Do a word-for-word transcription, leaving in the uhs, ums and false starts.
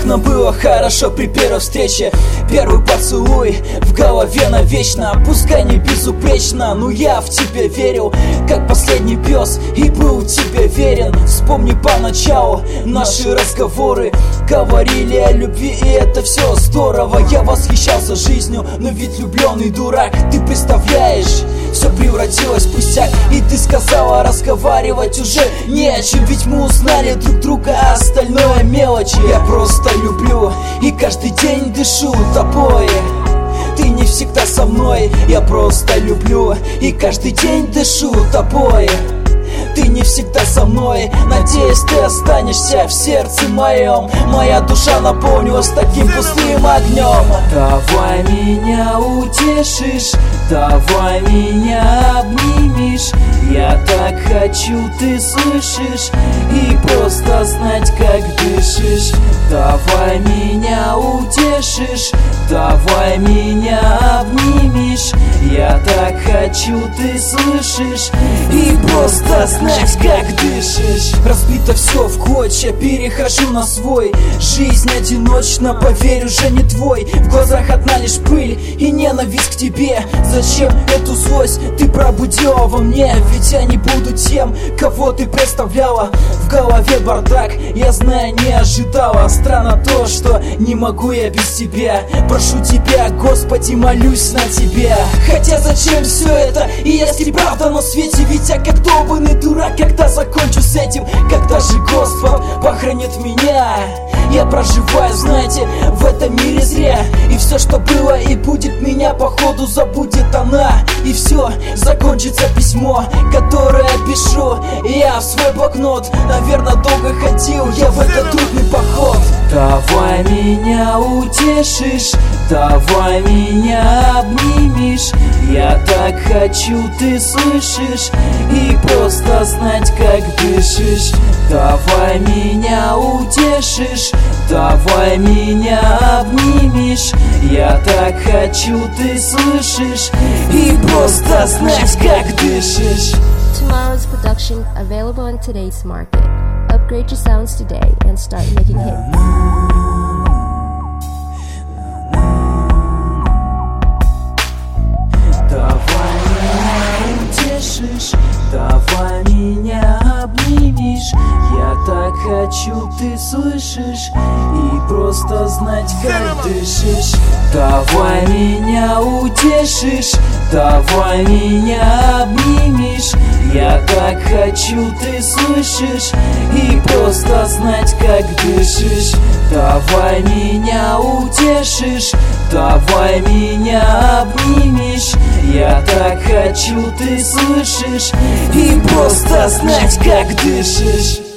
нам было хорошо при первой встрече. Первый поцелуй в голове навечно. Пускай не безупречно, но я в тебя верил, как последний пес, и был тебе верен. Вспомни поначалу наши разговоры, говорили о любви, и это все здорово. Я восхищался жизнью, но ведь влюбленный дурак. Ты представляешь, все превратилось в пустяк. И ты сказала, разговаривать уже не о чем, ведь мы узнали друг друга, а остальное мелочи. Я просто люблю и каждый день дышу тобой. Ты не всегда со мной. Я просто люблю и каждый день дышу тобой. Ты не всегда со мной. Надеюсь, ты останешься в сердце моем. Моя душа наполнилась таким пустым огнем. Давай меня утешишь, давай меня обнимешь. Я так хочу, ты слышишь, и просто знать, как дышишь. Давай меня утешишь, давай меня обнимешь. Я так хочу, ты слышишь, и просто знать, как дышишь. Разбито все в клочья, перехожу на свой. Жизнь одиночна, поверь, уже не твой. В глазах одна лишь пыль и ненависть к тебе. Зачем эту злость ты пробудила во мне? Ведь я не буду тем, кого ты представляла. В голове бардак, я знаю, не ожидала. Странно то, что не могу я без тебя. Прошу тебя, Господи, молюсь на тебя. Хотя зачем все это, и если правда на свете? Ведь я как долбанный дурак, когда закончу с этим? Когда же Господь похоронит меня? Я проживаю, знаете, в этом мире зря. И все, что было и будет, меня походу забудет она. И все, закончится письмо, которое пишу я в свой блокнот. Наверное, долго ходил я в этот трудный поход. Давай меня утешишь, давай меня обнимешь. Я так хочу, ты слышишь, и просто знать, как дышишь. Давай меня утешишь, давай меня обнимешь. Я так хочу, ты слышишь, и просто знать, как дышишь. Tomorrow's production available on today's market. Upgrade your sounds today and start making hits. Давай меня утешишь, давай меня обнимешь. Я так хочу, ты слышишь, и просто знать, как дышишь. Давай меня утешишь, давай меня обнимешь. Я так хочу, ты слышишь, и просто знать, как дышишь. Давай меня утешишь, давай меня обнимешь. Я так хочу, ты слышишь, и просто знать, как дышишь.